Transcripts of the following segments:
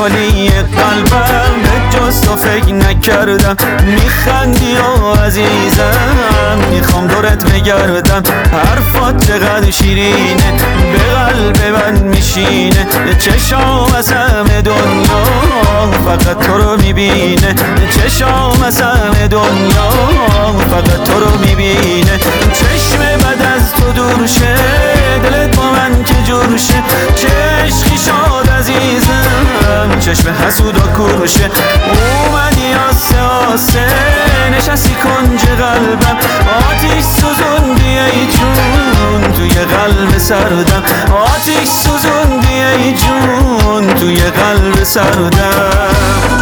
خالی قلبم به جز تو فکر نکردم. میخندی و عزیزم میخوام دورت بگردم. حرفات چقدر شیرینه به قلب من میشینه. چشام از همه دنیا فقط تو رو میبینه. چشام از همه دنیا فقط تو رو میبینه. چشم بعد از تو دور شه دلت با من که جور شه. چه عشقی شاد عزیزم چشم حسود و کورشه. اومدی آسه آسه نشستی کنج قلبم. آتیش سوزوندی ای جون توی قلب سردم. آتیش سوزوندی ای جون توی قلب سردم.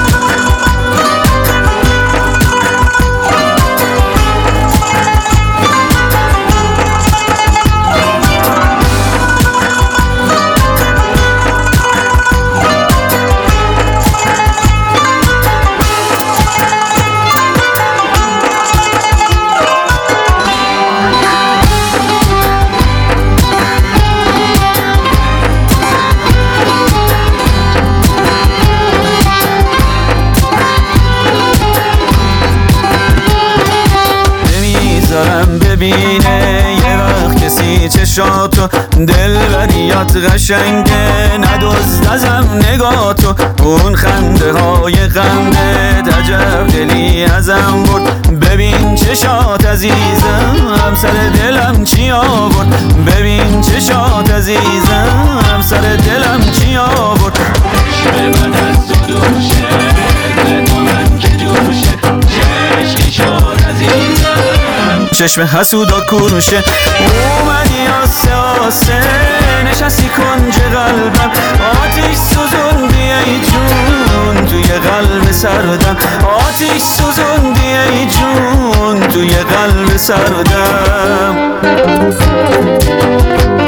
ببینه یه وقت کسی چشاتو دلبریات قشنگه ندزد ازم نگاتو. اون خنده های غمده عجب دلی ازم برد. ببین چشات عزیزم سر دلم چی آورد. ببین چشات عزیزم سر دلم چی آورد. چشم من از تو دور شه دل با من که جور شه. چشم شاد عزیزم چشم حسود و کورشه. اومدی آسه آسه نشستی کنج قلبم. آتیش سوزوندی ای جون توی قلب سردم. آتیش سوزوندی ای جون توی قلب سردم.